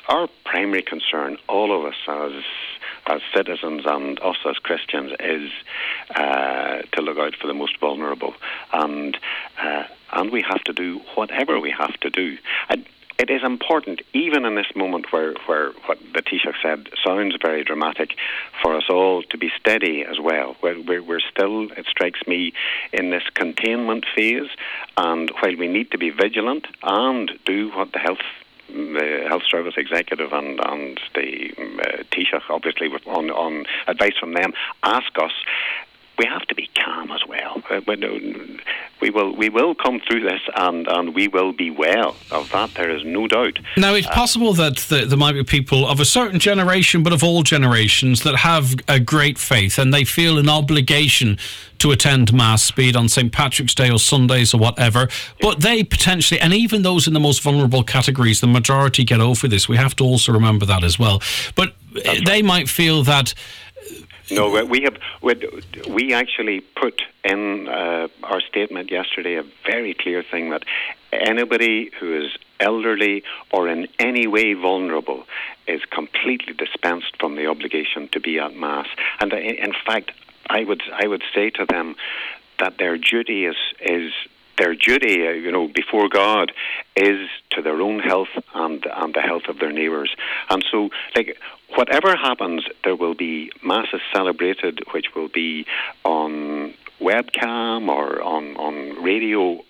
our primary concern, all of us as citizens and us as Christians, is to look out for the most vulnerable, and we have to do whatever we have to do. It is important, even in this moment where what the Taoiseach said sounds very dramatic, for us all to be steady as well. We're still, it strikes me, in this containment phase, and while we need to be vigilant and do what the Health Service Executive and the Taoiseach, obviously on advice from them, ask us, we have to be calm as well. We will come through this, and we will be well. Of that, there is no doubt. Now, it's possible that there might be people of a certain generation, but of all generations, that have a great faith, and they feel an obligation to attend Mass, be it on St. Patrick's Day or Sundays or whatever. But they potentially, and even those in the most vulnerable categories, the majority get over this. We have to also remember that as well. But they might feel that... No, we actually put in our statement yesterday a very clear thing that anybody who is elderly or in any way vulnerable is completely dispensed from the obligation to be at Mass. And in fact, I would say to them that their duty is their duty, before God, is to their own health and the health of their neighbours. And so, whatever happens, there will be Masses celebrated, which will be on webcam or on radio